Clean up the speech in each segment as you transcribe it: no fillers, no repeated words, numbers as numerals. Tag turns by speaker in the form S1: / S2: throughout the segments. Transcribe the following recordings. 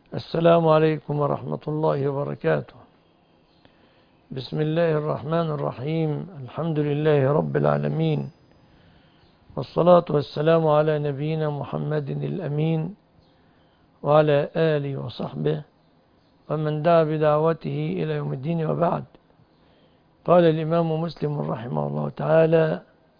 S1: السلام عليكم ورحمة الله وبركاته. بسم الله الرحمن الرحيم. الحمد لله رب العالمين، والصلاة والسلام على نبينا محمد الأمين وعلى آله وصحبه ومن دعا بدعوته إلى يوم الدين، وبعد. قال الإمام مسلم رحمه الله تعالى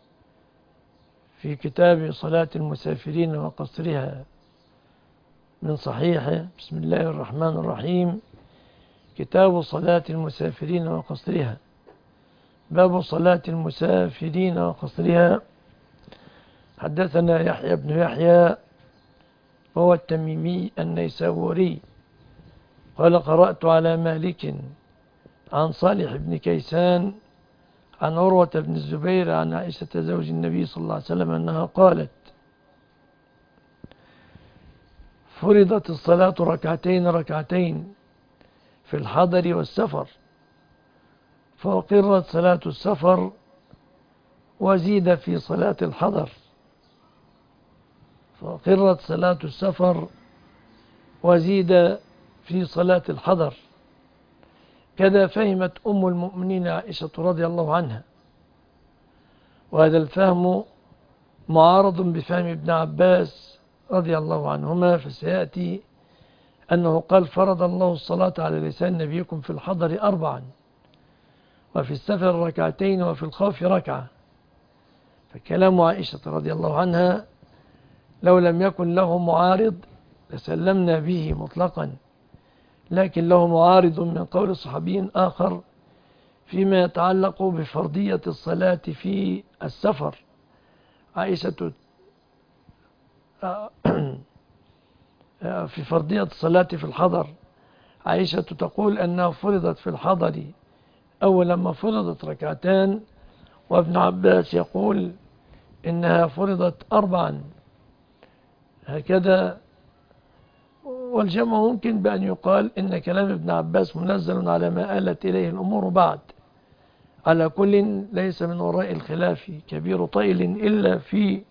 S1: في كتاب صلاة المسافرين وقصرها من صحيحه: بسم الله الرحمن الرحيم. كتاب صلاة المسافرين وقصرها. باب صلاة المسافرين وقصرها. حدثنا يحيى بن يحيى وهو التميمي النيسابوري قال: قرأت على مالك عن صالح بن كيسان عن عروة بن الزبير عن عائشة زوج النبي صلى الله عليه وسلم أنها قالت: فرضت الصلاة ركعتين ركعتين في الحضر والسفر، فأقرت صلاة السفر وزيد في صلاة الحضر. فأقرت صلاة السفر وزيد في صلاة الحضر. كذا فهمت أم المؤمنين عائشة رضي الله عنها، وهذا الفهم معارض بفهم ابن عباس رضي الله عنهما، فسيأتي أنه قال: فرض الله الصلاة على لسان نبيكم في الحضر 4، وفي السفر ركعتين، وفي الخوف ركعة. فكلام عائشة رضي الله عنها لو لم يكن له معارض لسلمنا به مطلقا، لكن له معارض من قول صحابي آخر فيما يتعلق بفرضية الصلاة في السفر. عائشة في فرضية الصلاة في الحضر، عائشة تقول أنها فرضت في الحضر أول لما فرضت ركعتان، وابن عباس يقول إنها فرضت 4. هكذا. والجمع ممكن بأن يقال إن كلام ابن عباس منزل على ما آلت إليه الأمور بعد. على كل ليس من وراء الخلاف كبير طيل إلا في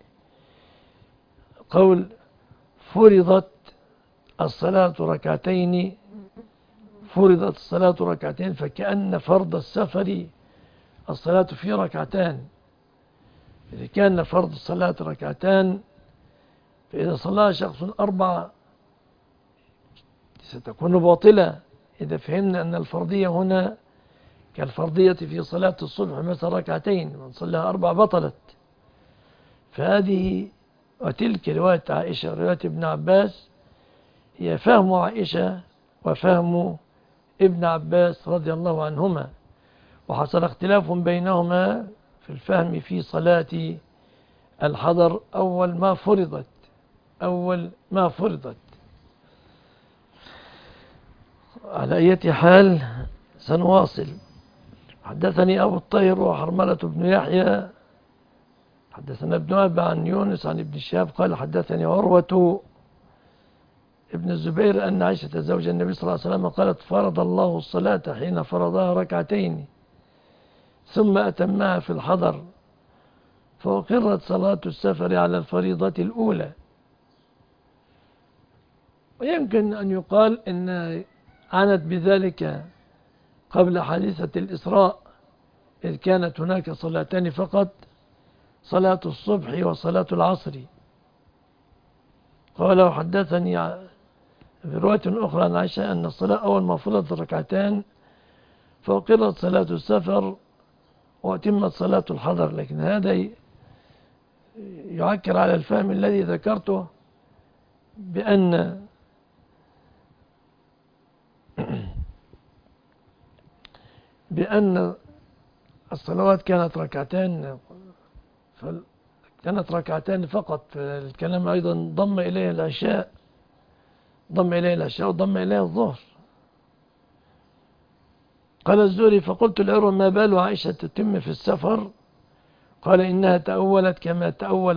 S1: قول فرضت الصلاة ركعتين، فرضت الصلاة ركعتين، فكأن فرض السفر الصلاة في ركعتان. إذا كان فرض الصلاة ركعتان، فإذا صلى شخص 4 ستكون باطلة. إذا فهمنا أن الفرضية هنا كالفرضية في صلاة الصبح مثل ركعتين، من صلى 4 بطلت. فهذه وتلك رواية عائشة رواية ابن عباس هي فهم عائشة وفهم ابن عباس رضي الله عنهما، وحصل اختلاف بينهما في الفهم في صلاة الحضر أول ما فرضت. على أي حال سنواصل. حدثني أبو الطير وحرملة بن يحيى حدثنا ابن أبي عن يونس عن ابن شهاب قال: حدثني عروة ابن الزبير أن عائشة زوج النبي صلى الله عليه وسلم قالت: فرض الله الصلاة حين فرضها ركعتين ثم أتمها في الحضر، فأقرت صلاة السفر على الفريضة الأولى. ويمكن أن يقال إن عنت بذلك قبل حادثة الإسراء، إذ كانت هناك صلاتان فقط: صلاة الصبح وصلاة العصر. قال: وحدثني في رواية أخرى عن عائشة أن الصلاة أول ما فرضت ركعتان، فأقرت صلاة السفر وأتمت صلاة الحضر. لكن هذا يعكر على الفهم الذي ذكرته بأن الصلوات كانت ركعتان فقط. الكلام أيضا ضم إليه العشاء وضم إليه الظهر. قال الزهري: فقلت لعروة: ما بال عائشة تتم في السفر؟ قال: إنها تأولت كما تأول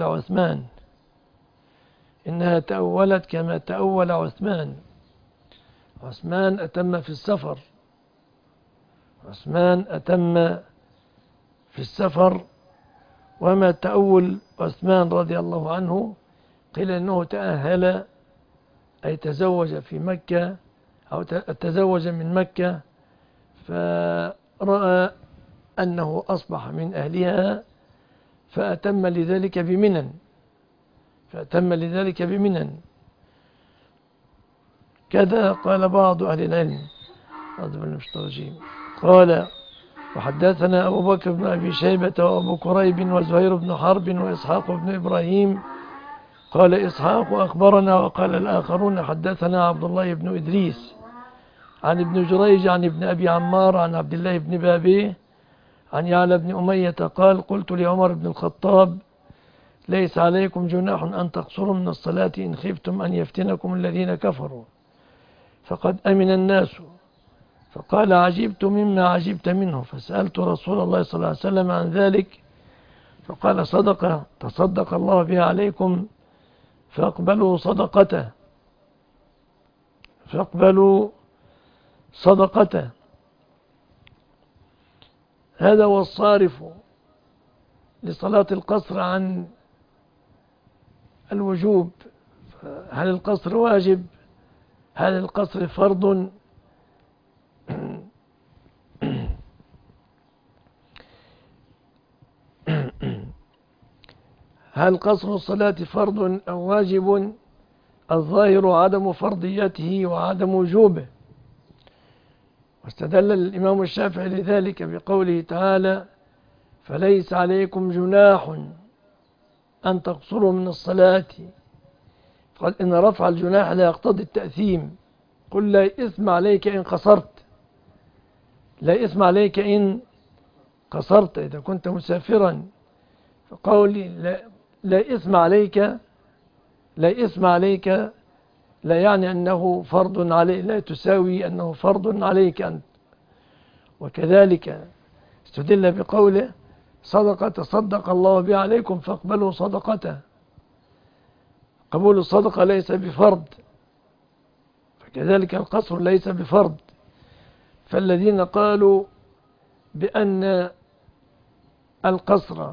S1: عثمان. عثمان أتم في السفر. وما تأول عثمان رضي الله عنه قيل إنه تأهل أي تزوج في مكة أو تزوج من مكة، فرأى أنه أصبح من أهلها فأتم لذلك بمنن. كذا قال بعض أهل العلم. قال وحدثنا أبو بكر بن أبي شيبة وأبو كريب وزهير بن حرب وإسحاق بن إبراهيم. قال إسحاق أخبرنا، وقال الآخرون حدثنا عبد الله بن إدريس عن ابن جريج عن ابن أبي عمار عن عبد الله بن بابيه عن يعلى بن أمية قال قلت لعمر بن الخطاب ليس عليكم جناح أن تقصروا من الصلاة إن خفتم أن يفتنكم الذين كفروا فقد أمن الناس. فقال عجبت مما عجبت منه، فسألت رسول الله صلى الله عليه وسلم عن ذلك فقال صدقة تصدق الله بها عليكم فاقبلوا صدقته. هذا هو الصارف لصلاة القصر عن الوجوب. هل القصر واجب؟ هل القصر فرض؟ هل قصر الصلاة فرض أو واجب؟ الظاهر عدم فرضيته وعدم وجوبه. واستدل الإمام الشافعي لذلك بقوله تعالى فليس عليكم جناح أن تقصروا من الصلاة. قال إن رفع الجناح لا يقتضي التأثيم. قل لا إثم عليك إن قصرت، لا إثم عليك إن قصرت إذا كنت مسافرا. فقولي لا إثم عليك لا يعني أنه فرض عليك، لا تساوي أنه فرض عليك أنت. وكذلك استدل بقوله صدقة تصدق الله بها عليكم فاقبلوا صدقته. قبول الصدقة ليس بفرض، فكذلك القصر ليس بفرض. فالذين قالوا بأن القصر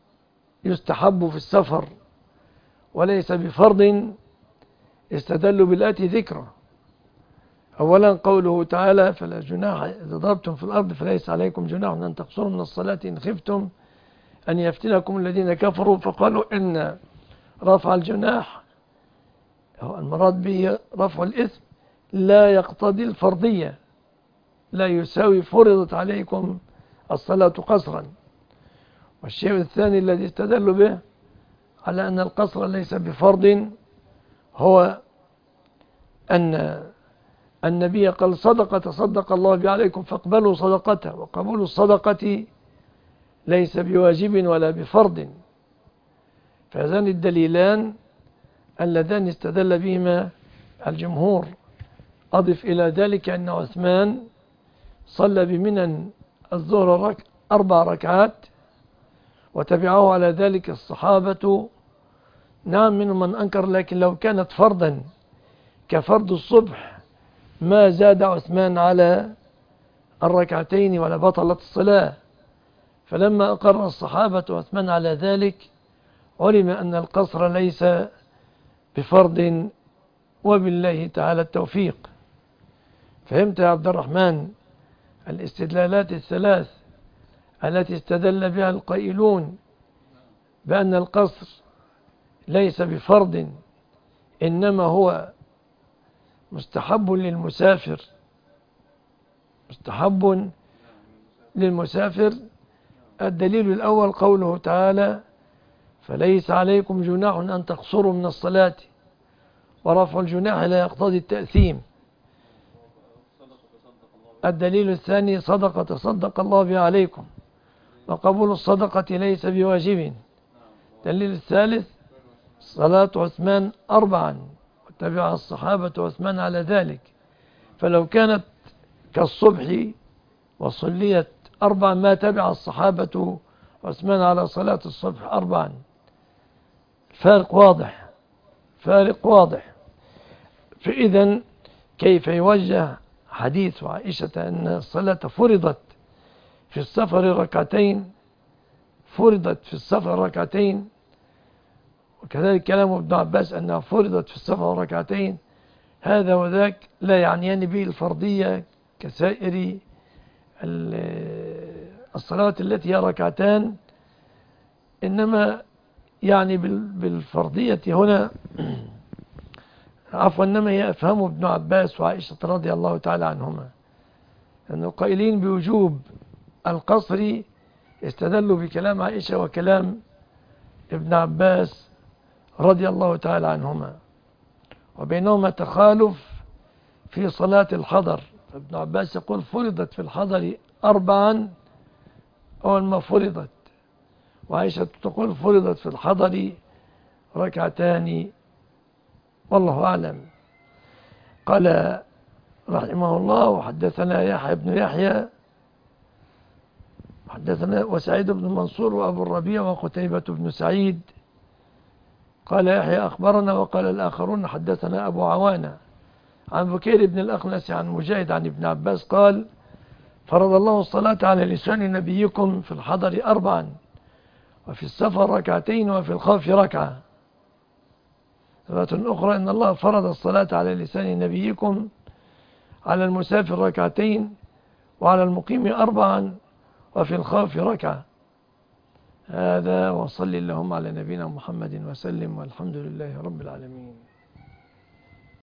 S1: يستحب في السفر وليس بفرض استدلوا بالآتي ذكره. أولا قوله تعالى فلا جناح إذا ضربتم في الأرض فليس عليكم جناح أن تقصروا من الصلاة إن خفتم أن يفتنكم الذين كفروا. فقالوا إن رفع الجناح هو المراد به رفع الإثم لا يقتضي الفرضية، لا يساوي فرضت عليكم الصلاة قصرا. والشيء الثاني الذي استدلوا به على أن القصر ليس بفرض هو أن النبي قال صدقة تصدق الله بها عليكم فاقبلوا صدقته، وقبول الصدقة ليس بواجب ولا بفرض. فهذان الدليلان اللذان استدل بهما الجمهور. أضف إلى ذلك أن عثمان صلى بمنن الظهر 4 ركعات وتبعه على ذلك الصحابة. نعم منهم من أنكر، لكن لو كانت فرضا كفرض الصبح ما زاد عثمان على 2 ولا بطلت الصلاة. فلما أقر الصحابة عثمان على ذلك علم أن القصر ليس بفرض، وبالله تعالى التوفيق. فهمت يا عبد الرحمن الاستدلالات الثلاث التي استدل بها القائلون بأن القصر ليس بفرض إنما هو مستحب للمسافر. الدليل الأول قوله تعالى فليس عليكم جناح أن تقصروا من الصلاة، ورفع الجناح لا يقتضي التأثيم. الدليل الثاني صدقة تصدق الله بها عليكم، وقبول الصدقة ليس بواجب. الدليل الثالث صلاة عثمان 4 وتبع الصحابة عثمان على ذلك. فلو كانت كالصبح وصليت 4 ما تبع الصحابة عثمان على صلاة الصبح 4. فارق واضح. فإذا كيف يوجه حديث عائشة أن الصلاة فرضت في السفر ركعتين، وكذلك كلام ابن عباس أنها فرضت في السفر ركعتين، هذا وذاك لا يعنيان به الفرضية كسائر الصلاة التي هي ركعتان، إنما يعني بالفرضية هنا عفوا إنما هي أفهم ابن عباس وعائشة رضي الله تعالى عنهما، أن القائلين بوجوب القصر استدلوا بكلام عائشة وكلام ابن عباس رضي الله تعالى عنهما، وبينهما تخالف في صلاة الحضر. ابن عباس يقول فرضت في الحضر 4 أول ما فرضت، وعائشة تقول فرضت في الحضر 2 والله أعلم. قال رحمه الله: وحدثنا يحيى بن يحيى حدثنا وسعيد بن منصور وأبو الربيع وقتيبة بن سعيد. قال يحيى أخبرنا، وقال الآخرون حدثنا أبو عوانة عن بكير بن الأخنس عن مجاهد عن ابن عباس قال: فرض الله الصلاة على لسان نبيكم في الحضر 4 وفي السفر 2 وفي الخوف 1. رواية أخرى: إن الله فرض الصلاة على لسان نبيكم على المسافر 2 وعلى المقيم 4 وفي الخوف 1. هذا، وصل اللهم على نبينا محمد وسلم، والحمد لله رب العالمين.